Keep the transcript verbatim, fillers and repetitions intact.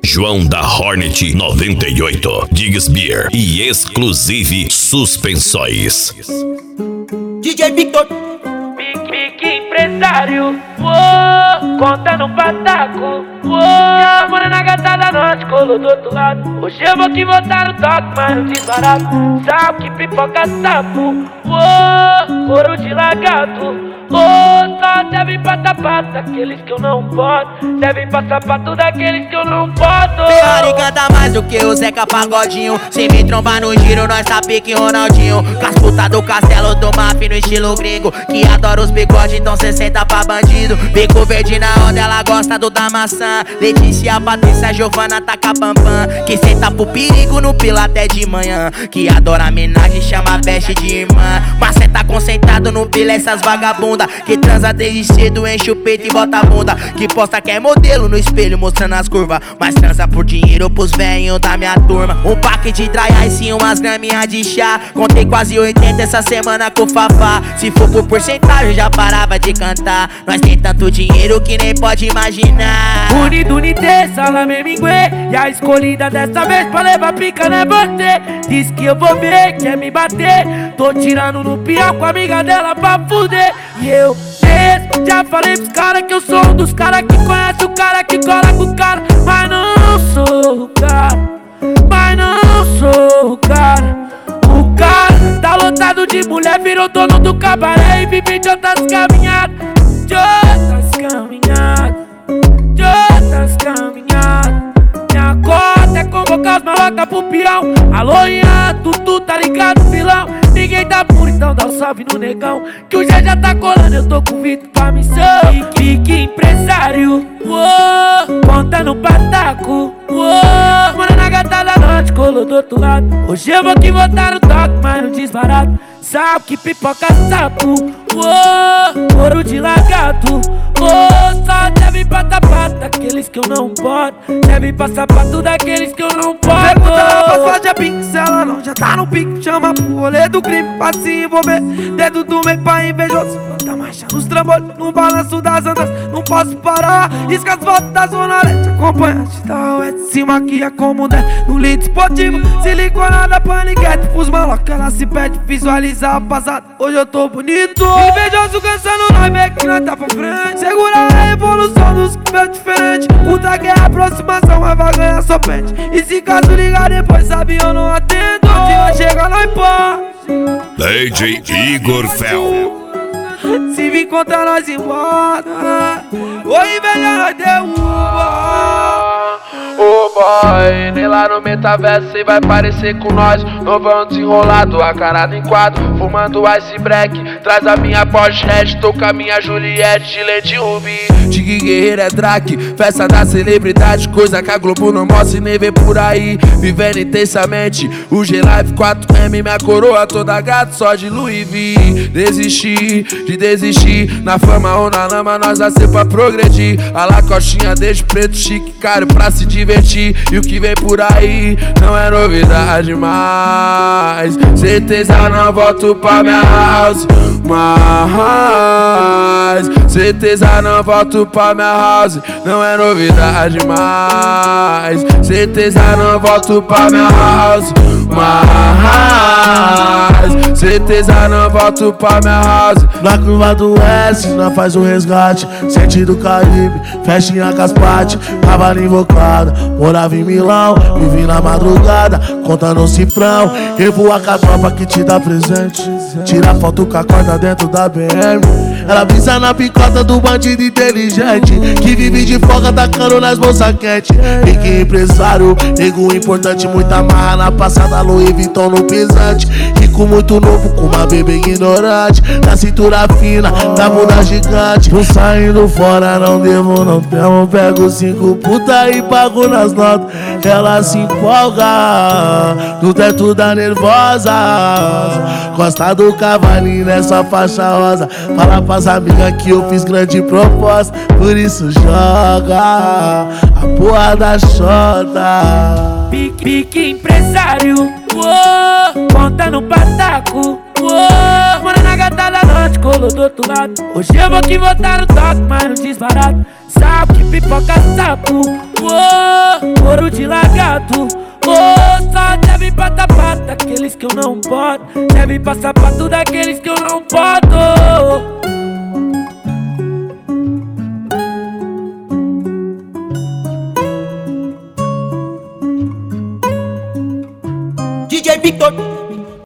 João da Hornet noventa e oito, Diggs Beer e Exclusive Suspensóis. D J Victor, Pique empresário, uou, conta no pataco, uou, mora na gata da noite, colou do outro lado. Hoje eu vou que botar no toque, mas não desbarato. Sabe que pipoca sapo, uou, couro de lagarto. Oh, só serve pra tapar daqueles que eu não boto. Serve pra sapato daqueles que eu não boto. Ferrari canta mais do que o Zeca Pagodinho. Se me trombar no giro, nós tá pique Ronaldinho. Com as putas do castelo do Maf no estilo gringo, que adora os bigodes, então cê senta pra bandido. Bico verde na onda, ela gosta do da maçã. Letícia, Patrícia, Giovana, taca pampam. Que senta pro perigo no pila até de manhã. Que adora homenagem, chama veste de irmã. Mas cê tá concentrado no pila, essas vagabundas que transa desde cedo, enche o peito e bota a bunda. Que posta que é modelo no espelho mostrando as curvas, mas transa por dinheiro pros velhinhos da minha turma. Um pack de dry ice e umas graminhas de chá. Contei quase oitenta essa semana com o Fafá. Se for por porcentagem já parava de cantar. Nós tem tanto dinheiro que nem pode imaginar. Unido, unité, salame, minguê. E a escolhida dessa vez pra levar pica não é você. Diz que eu vou ver, quer me bater. Tô tirando no pior com a amiga dela pra fuder. E eu mesmo já falei pros caras que eu sou um dos caras que conhece o cara que cola com o cara. Mas não sou o cara, mas não sou o cara. O cara tá lotado de mulher, virou dono do cabaré e vive de outras caminhadas. De outras caminhadas, de outras caminhadas. Minha cota é convocar os malocas pro peão. Alô, Ian, Tutu, tá ligado, vilão? Ninguém tá puro, então dá um salve no negão, que o Zé já tá colando, eu tô com o Vitor pra missão. Pique empresário, uou, conta no pataco, uou, mora na gata da noite, colou do outro lado. Hoje eu vou que botar no toque, mas não desbarato. Sabe que pipoca sapo, uou, couro de lagarto. Oh, só serve pra tapar daqueles que eu não boto. Serve pra sapato daqueles que eu não boto. Pergunta ela pra só de pique, se ela não já tá no pique. Chama pro rolê do crime pra se envolver. Dedo do meio pra invejoso, bota marcha nos trambolhos, no balanço das andas, não posso parar. Isca as voltas da zona leste, acompanhante da oeste, se maquia como der no lead esportivo. Siliconada, paniquete pros malocas, ela se pede, visualizar a passada. Hoje eu tô bonito, invejoso cansando, nós vê que nós tá pra frente. Segura a evolução dos que fez diferente. Puta que é a aproximação, mas vai ganhar só pente. E se caso ligar depois, sabe, eu não atendo. Se não chega, não importa. D J Igor Fel. Se vir contra nós embora, oi, inveja, nós derruba. Ô boy, nem lá no metaverso cê vai parecer com nós. Novão desenrolado, a carada em quadro, fumando ice break. Traz a minha Porsche, tô com a minha Juliette de Lady Ruby. Tig Guerreiro é Drake, festa da celebridade, coisa que a Globo não mostra e nem vê por aí. Vivendo intensamente, o G-Live quatro M, minha coroa toda gato, só de Louis V. Desistir, de desistir, na fama ou na lama nós nasceu pra progredir. A lacostinha desde preto, chique, caro pra se divertir. E o que vem por aí não é novidade mais. Certeza não volto pra minha house mais. Certeza não volto pra minha house, não é novidade mais. Certeza não volto pra minha house mais. Certeza não volto pra minha house. Na curva do S, nós faz o resgate. Sentido Caribe, festinha com as partes. Tava invocada, morava em Milão. Vivi na madrugada, contando um cifrão. Revoar com a tropa que te dá presente. Tira foto com a corda dentro da B M. Ela brisa na picota do bandido inteligente, que vive de folga tacando nas bolsas quentes. Pique empresário, nego importante. Muita marra na passada, Louis Vuitton no pesante. Rico muito novo, com uma bebê ignorante. Na cintura fina, da bunda gigante. Tô saindo fora, não devo, não temo. Pego cinco puta e pago nas notas. Ela se empolga no teto da nervosa. Costa do cavalinho nessa faixa rosa. Fala pras amigas que eu fiz grande proposta. Por isso joga a porra da xota. Pique, pique empresário, uou, conta no pataco, uou, mora na gata da noite, colou do outro lado. Hoje eu vou que botar no toque, mas não desbarato. Sabe carro que pipoca sapo. Oh, couro de lagarto. Oh, só deve pra tapar daqueles que eu não boto. Deve pra sapato daqueles que eu não boto. D J Victor